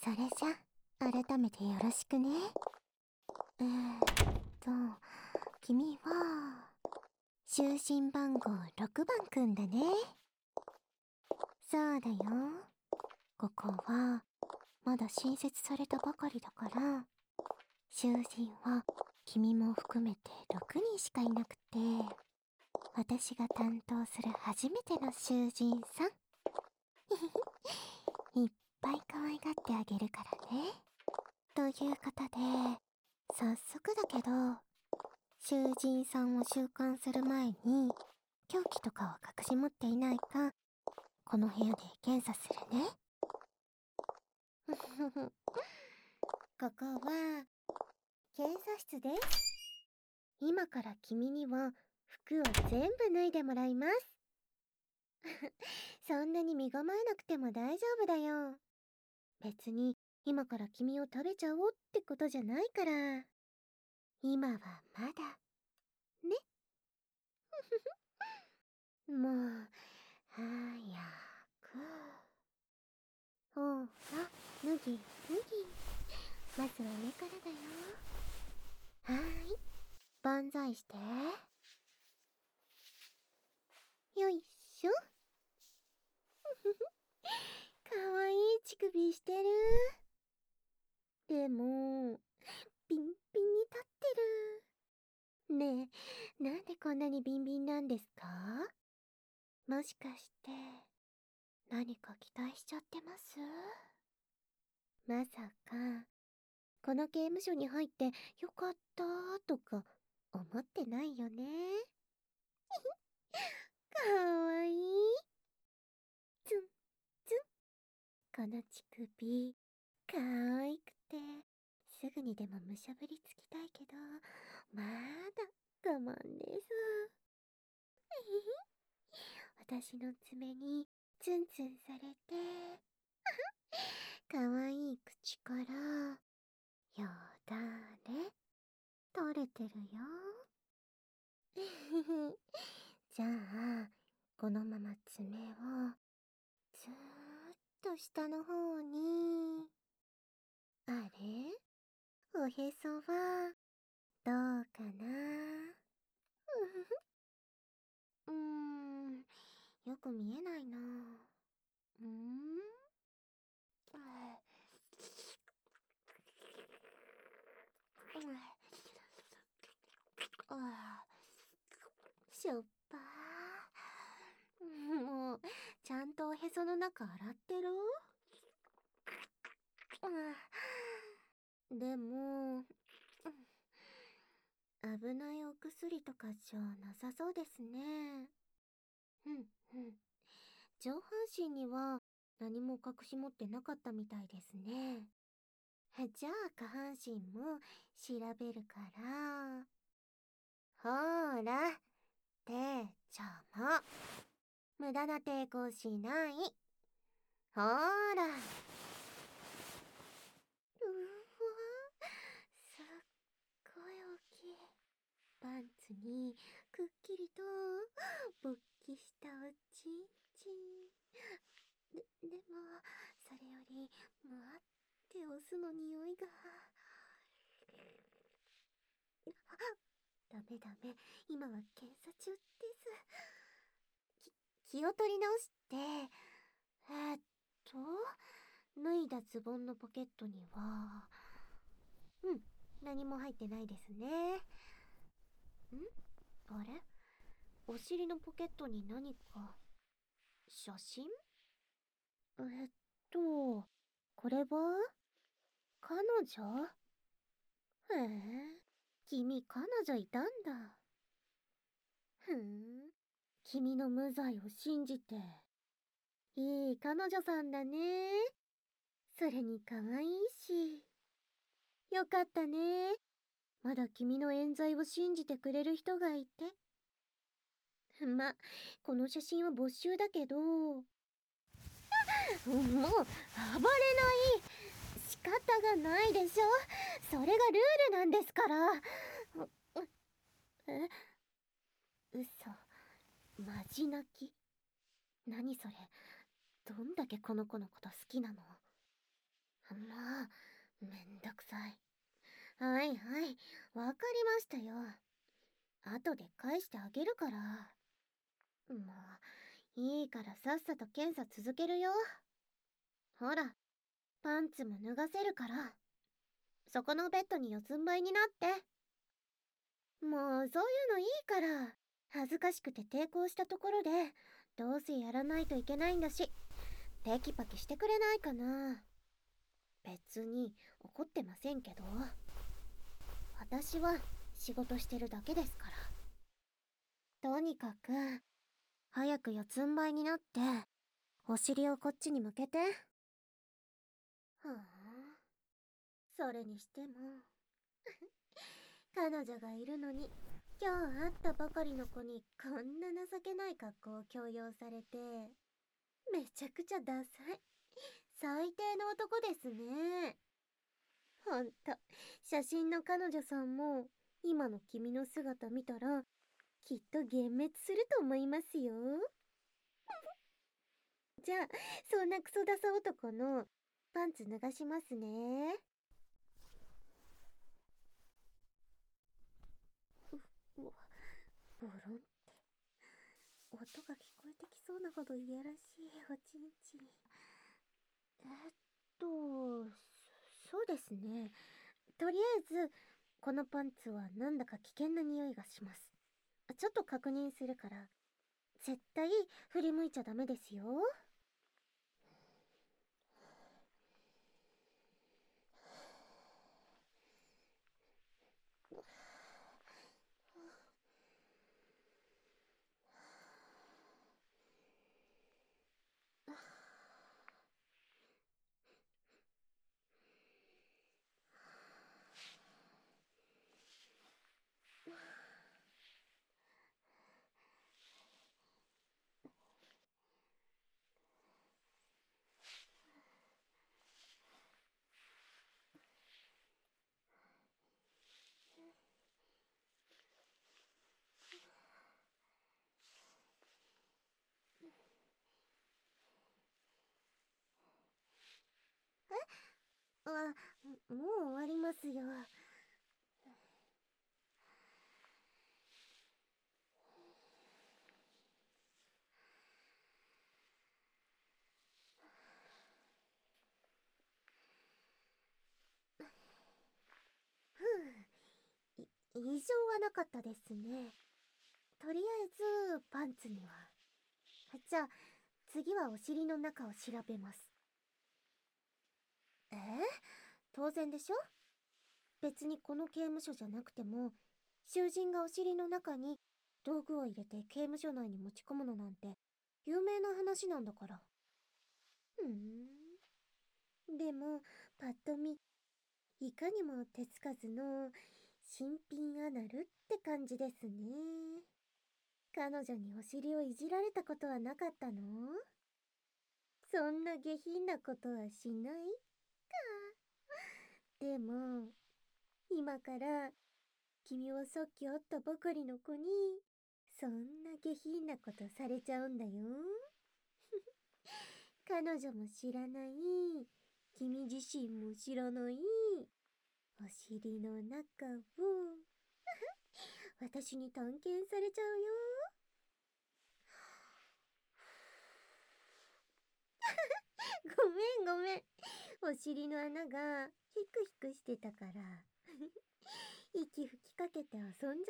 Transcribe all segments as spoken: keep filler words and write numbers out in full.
それじゃ改めてよろしくね。えーっと君は就寝番号ろくばんくんだね。そうだよ。ここはまだ新設されたばかりだから、囚人は君も含めてろくにんしかいなくて、私が担当する初めての囚人さん。いっぱい可愛がってあげるからね。ということで、早速だけど、囚人さんを収監する前に、凶器とかを隠し持っていないか、この部屋で検査するね。ここは、検査室です。今から君には服を全部脱いでもらいます。そんなに身構えなくても大丈夫だよ。別に今から君を食べちゃおうってことじゃないから。今はまだ。ね。もう、早く。ほら、脱ぎ脱ぎ。まずは上からだよ。はーい。万歳して。よいしょ。かわいい乳首してる。でも、ピンピンに立ってる。ねえ、なんでこんなにビンビンなんですか？もしかして、何か期待しちゃってます？まさか、この刑務所に入ってよかったとか思ってないよね。かわいい。ツンツン。この乳首、かわいくて、すぐにでもむしゃぶりつきたいけど、まだ我慢です。私の爪にツンツンされて、かわいい口から、よだれ、取れてるよ。じゃあ、このまま爪を、ずーっと下の方に。あれ？おへそは、どうかな？うーん、よく見えないな。うーん？ああ、しょっぱー。もう、ちゃんとおへその中洗ってる？でも、危ないお薬とかじゃなさそうですね。うんうん。上半身には何も隠し持ってなかったみたいですね。じゃあ下半身も調べるから。ほーら、手邪魔。無駄な抵抗しない。ほーら。うわ、すっごい大きい。パンツにくっきりと勃起したおちんちん。で、でも、それより、もわってオスの匂いが。ダメダメ、今は検査中です。き、気を取り直して、えー、っと、脱いだズボンのポケットには、うん、何も入ってないですね。ん？あれ？お尻のポケットに何か、写真？えっと、これは彼女？へえ、君彼女いたんだ。ふん、君の無罪を信じて。いい彼女さんだね。それに可愛いし。よかったね。まだ君の冤罪を信じてくれる人がいて。ま、この写真は没収だけど。もう、暴れない。仕方がないでしょ。それがルールなんですから。え？嘘。マジ泣き？何それ。どんだけこの子のこと好きなの？ まあ、めんどくさい。はいはい、わかりましたよ。後で返してあげるから。もう、いいからさっさと検査続けるよ。ほら、パンツも脱がせるから。そこのベッドに四つん這いになって。もうそういうのいいから。恥ずかしくて抵抗したところで、どうせやらないといけないんだし、テキパキしてくれないかな。別に怒ってませんけど。私は仕事してるだけですから。とにかく、早く四つん這いになって、お尻をこっちに向けて。はあ、それにしても彼女がいるのに、今日会ったばかりの子にこんな情けない格好を強要されて、めちゃくちゃダサい。最低の男ですね。ほんと、写真の彼女さんも今の君の姿見たらきっと幻滅すると思いますよ。じゃあ、そんなクソダサ男のパンツ脱がしますね。うわ、ボロンって音が聞こえてきそうなほどいやらしいおちんちん。えっとそうですね。とりあえずこのパンツはなんだか危険な匂いがします。ちょっと確認するから、絶対振り向いちゃダメですよ。あ、もう終わりますよ。ふう、い異常はなかったですね。とりあえずパンツには。じゃあ次はお尻の中を調べます。えー、当然でしょ。別にこの刑務所じゃなくても、囚人がお尻の中に道具を入れて刑務所内に持ち込むのなんて有名な話なんだから。ふーん。でもパッと見、いかにも手つかずの新品アナルって感じですね。彼女にお尻をいじられたことはなかったの？そんな下品なことはしないか。でも今から君はさっき会ったばかりの子にそんな下品なことされちゃうんだよ。彼女も知らない、君自身も知らないお尻の中を私に探検されちゃうよ。ごめんごめん。お尻の穴がヒクヒクしてたから息吹きかけて遊んじゃった。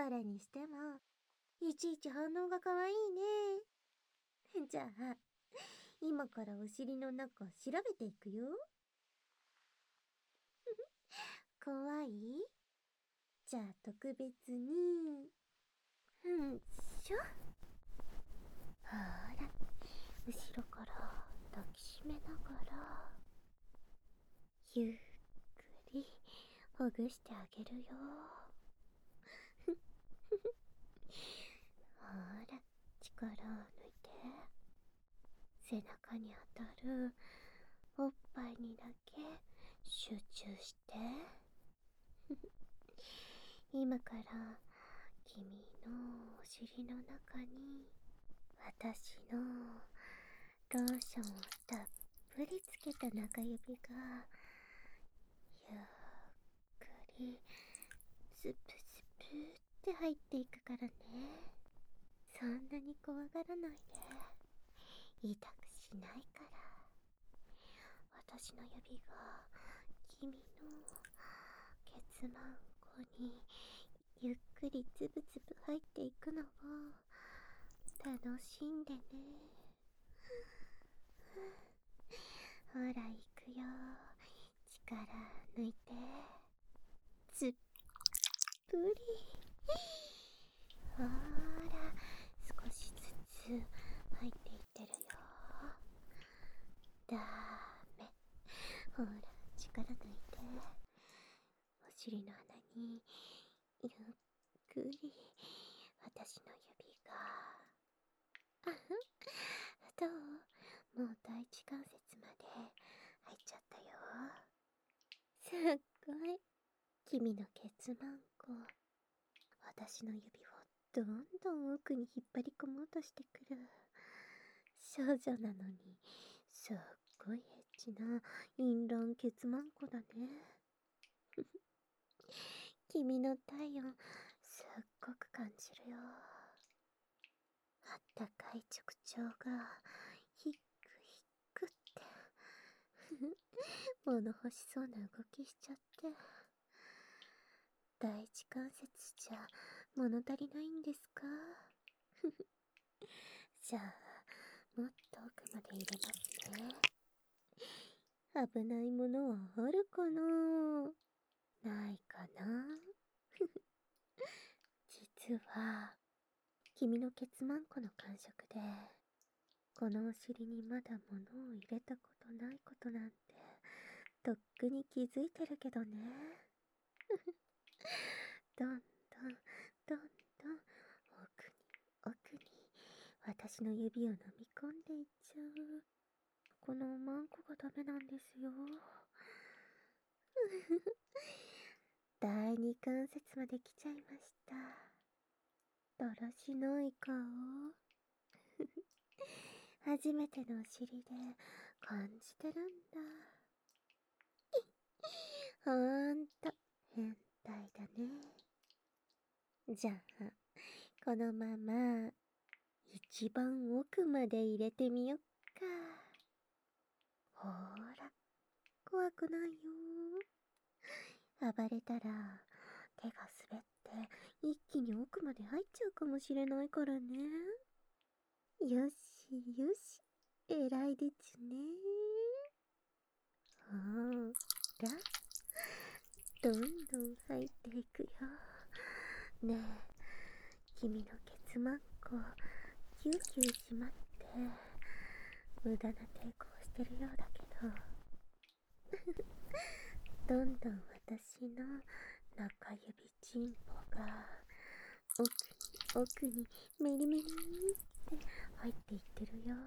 それにしてもいちいち反応が可愛いね。じゃあ今からお尻の中調べていくよ。怖い？じゃあ特別にうんしょ。ほら、後ろから抱きしめながらゆっくりほぐしてあげるよ。ほら、力を抜いて。背中に当たるおっぱいにだけ集中して。今から君のお尻の中に私のローションをたっぷぷりつけた中指がゆっくりスプスプって入っていくからね。そんなに怖がらないで。痛くしないから。私の指が君のケツマンコにゆっくりつぶつぶ入っていくのを楽しんでね。ほら行くよ。力抜いて。つっぷり。ほら少しずつ入っていってるよ。ダメ。ほら力抜いて。お尻の穴にゆっくり私の指が。あふどう？もう第一関節まで入っちゃったよ。すっごい。君のケツマンコ、私の指をどんどん奥に引っ張り込もうとしてくる。少女なのにすっごいエッチな淫乱ケツマンコだね。君の体温すっごく感じるよ。あったかい直腸がヒックヒックって物欲しそうな動きしちゃって。第一関節じゃ物足りないんですか？じゃあもっと奥まで入れますね。危ないものはあるかな？ないかな？実は君のケツマンコの感触でこのお尻にまだ物を入れたことないことなんてとっくに気づいてるけどね。どんどんどんどん奥に奥に私の指を飲み込んでいっちゃう。このマンコがダメなんですよ。第二関節まで来ちゃいました。だらしない顔。初めてのお尻で感じてるんだ。ほんと変態だね。じゃあこのまま一番奥まで入れてみよっか。ほーら怖くないよ。暴れたら手が滑って一気に奥まで入っちゃうかもしれないからね。よしよし、偉いでちゅね。ほーらどんどん入っていくよ。ねえ、君のケツマンコキューキューしまって無駄な抵抗してるようだけどどんどん私の中指チンポが奥に奥にメリメリって入っていってるよ。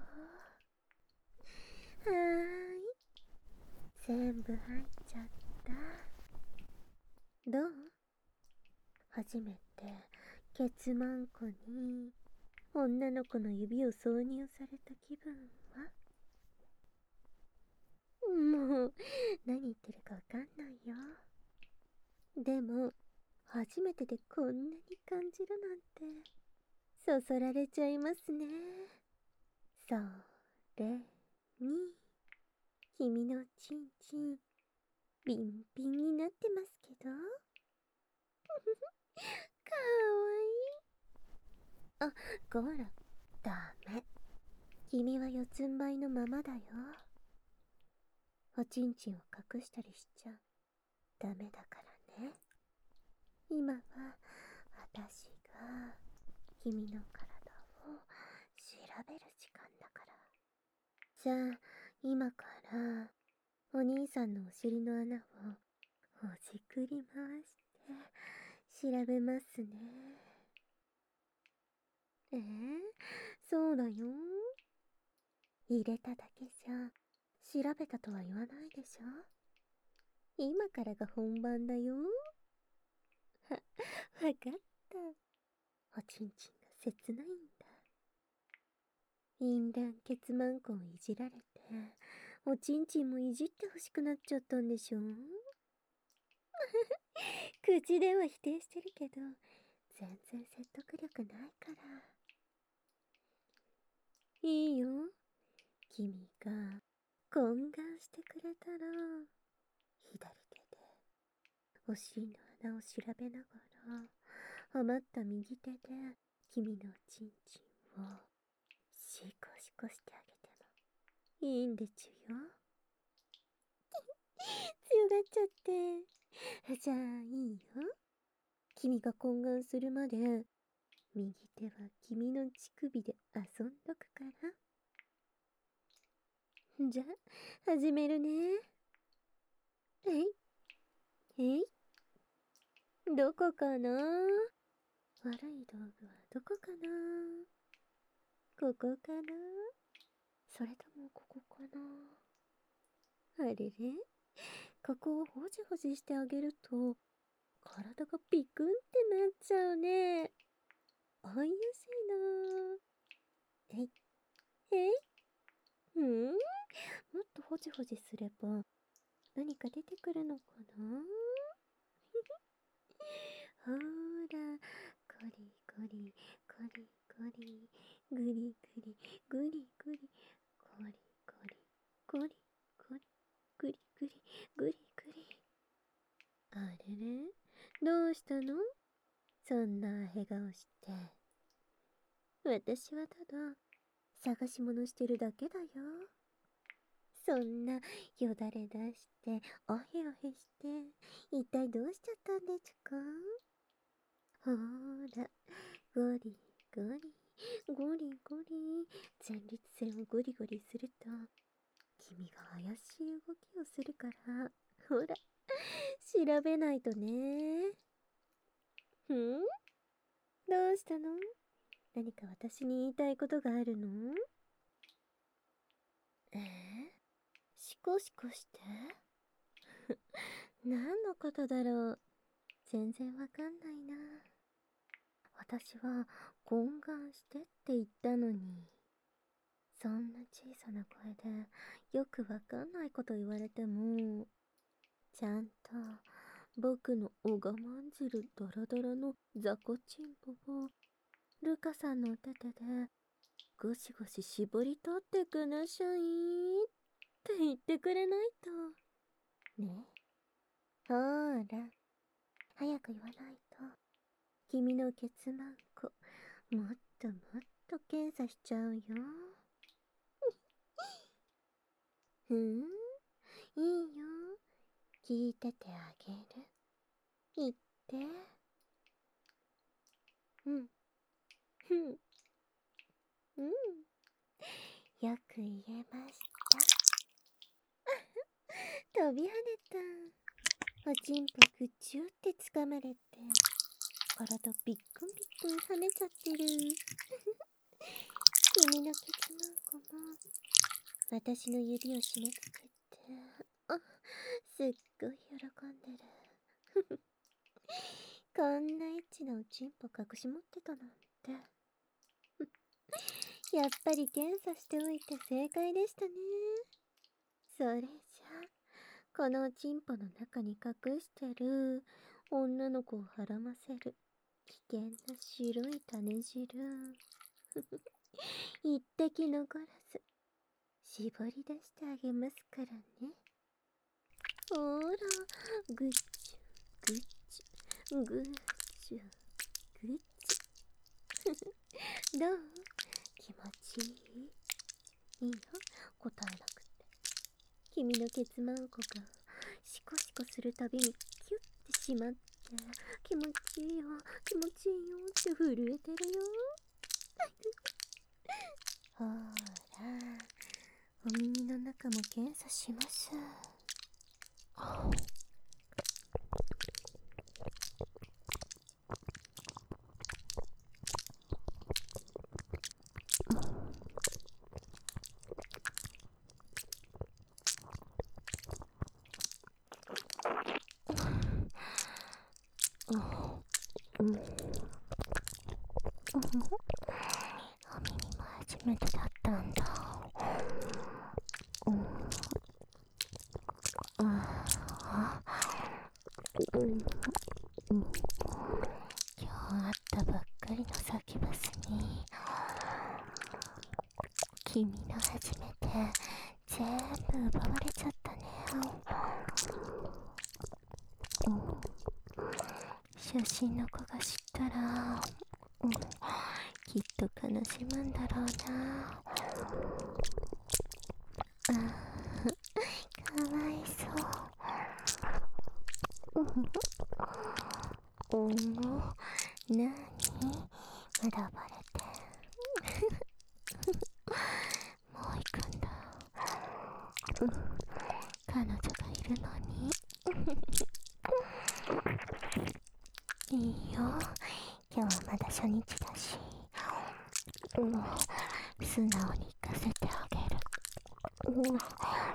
はーい、全部入っちゃった。どう？初めてケツマンコに女の子の指を挿入された気分は？もう何言ってるかわかんないよ。でも初めてでこんなに感じるなんてそそられちゃいますね。それに君のチンチンビンビンになってますけどかわいい。あ、こらダメ。君は四つん這いのままだよ。おちんちんを隠したりしちゃダメだからね。今は私が君の体を調べる時間だから。じゃあ今からお兄さんのお尻の穴をほじくり回して調べますね。えー、そうだよ。入れただけじゃ調べたとは言わないでしょ。今からが本番だよ。は、わかった。おちんちんが切ないんだ。淫乱ケツマンコをいじられておちんちんもいじってほしくなっちゃったんでしょ。口では否定してるけど、全然説得力ないから。いいよ。君が懇願してくれたら、左手でお尻の穴を調べながら、余った右手で君のおちんちんをシコシコしてあげてもいいんでちゅよ。強がっちゃって。じゃあいいよ。君が懇願するまで、右手は君の乳首で遊んどくから。じゃあ、始めるね。えい。えい。どこかな？悪い道具はどこかな？ここかな？それともここかな？あれれ？ここをほじほじしてあげると、体がピクンってなっちゃうね。おいやすいな。えい。えい。うん？もっとほじほじすれば、何か出てくるのかな？ほーら、ゴリゴリ、ゴリゴリ、グリグリ、グリグリ、ゴリゴリ、ゴリゴリ、グリグリ、グリグリ。あれれ？どうしたの？そんなへ顔して。私はただ、探し物してるだけだよ。そんな、よだれ出して、おへおへして、一体どうしちゃったんでちゅか？ほーら、ゴリゴリ、ゴリゴリ、前立腺をゴリゴリすると、君が怪しい動きをするから、ほら、調べないとね。ん？どうしたの？何か私に言いたいことがあるの？えー、シコシコして何のことだろう。全然わかんないな。私は懇願してって言ったのに、そんな小さな声でよくわかんないこと言われても、ちゃんと僕のおがまんじるドロドロの雑魚チンポをルカさんのお手手でゴシゴシ絞り取ってくなしゃいって言ってくれないと。ね。ほーら、早く言わないと、君のケツマンコ、もっともっと検査しちゃうよ。ふん、いいよ。聞いててあげる。言って。うん。ふん。うん。よく言えました。飛び跳ねた。おちんぽぐちゅって掴まれて、体ビックンビックン跳ねちゃってる。君のケツマンコも、私の指を締め付けて、あ、すっごい喜んでる。こんなエッチなおちんぽ隠し持ってたなんて。やっぱり検査しておいて正解でしたね。それじゃあ、このおちんぽの中に隠してる女の子をはらませる危険な白い種汁。一滴残らず、絞り出してあげますからね。ほーら、ぐっちゅ、ぐっちゅ、ぐっちゅ、ぐっちゅ。どう？気持ちいい？いいよ、答えなくて。君のケツマンコがシコシコするたびにキュッてしまって、気持ちいいよ、気持ちいいよって震えてるよ。ほーら、お耳の中も検査します。うん、うん、お耳も初めてだったんだ。うん、 うん、うん、今日会ったばっかりのサキュバスに君の初めて全部奪われちゃったね。うん、写真の子が知ったら、うん、きっと悲しむんだろうな。あー、かわいそう。うん、うん、なにまだ暴れてもう行くんだ。うん、彼女がいるのにいいよ、今日はまだ初日だし、うん、素直に行かせてあげる。うん、うん、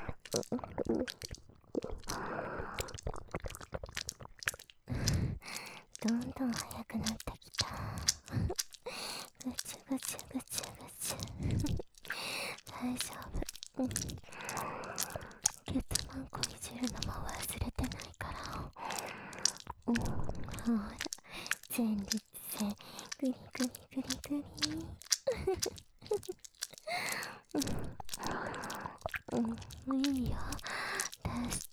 どんどん速くなってきた。ぐちゅぐちゅぐちゅぐちゅ大丈夫。うん、ケツマンコいじるのも忘れてないから。うん、ほら、前立腺グリグリグリグリうん、うん、いいよ、出して。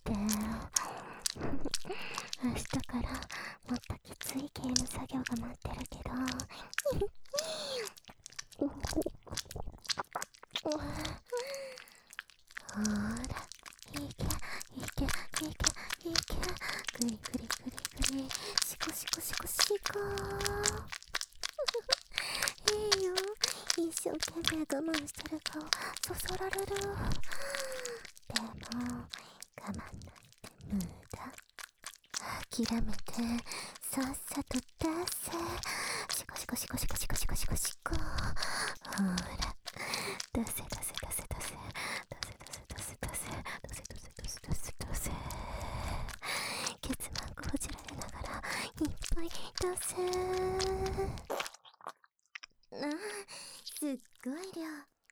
明日からもっときついゲーム作業が待ってるけどほら、いけいけいけいけ、グリグリグリグリ、シコシコシコシコいいよ、一生懸命我慢してる顔そそられる。でも我慢なんて無駄。諦めてさっさと出せ。シコシコシコシコシコシコシコシコ、ほら出せ出せ出せ出せ出せ出せ出せ出せ出せ出せ出せ出せ出せ出せ出せ、ケツマンコほじられながらいっぱい出せ。あ、すっごい量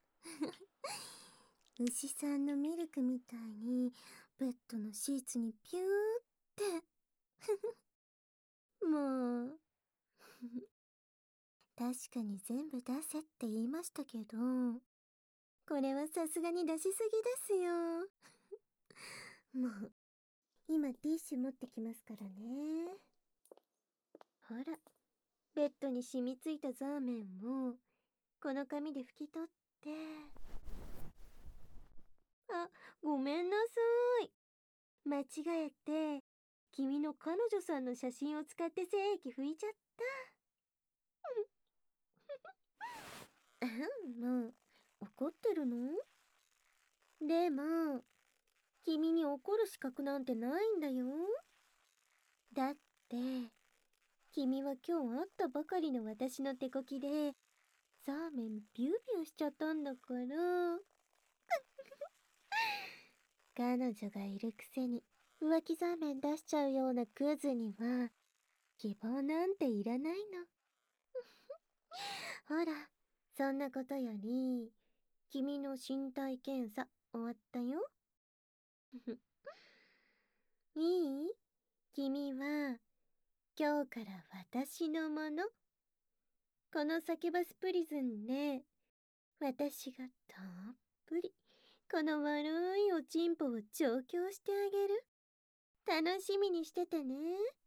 牛さんのミルクみたいにベッドのシーツにピューってもう確かに全部出せって言いましたけど、これはさすがに出しすぎですよもう今ティッシュ持ってきますからね。ほら、ベッドに染みついたザーメンもこの紙で拭き取って。あ、ごめんなさい、間違えて君の彼女さんの写真を使って精液拭いちゃったもう怒ってるの？でも君に怒る資格なんてないんだよ。だって君は今日会ったばかりの私の手こきでザーメンビュービューしちゃったんだから彼女がいるくせに浮気ザーメン出しちゃうようなクズには希望なんていらないのほら、そんなことより君の身体検査終わったよいい？君は今日から私のもの。このサキュバスプリズンで私がたっぷりこの悪いおちんぽを調教してあげる。楽しみにしててね。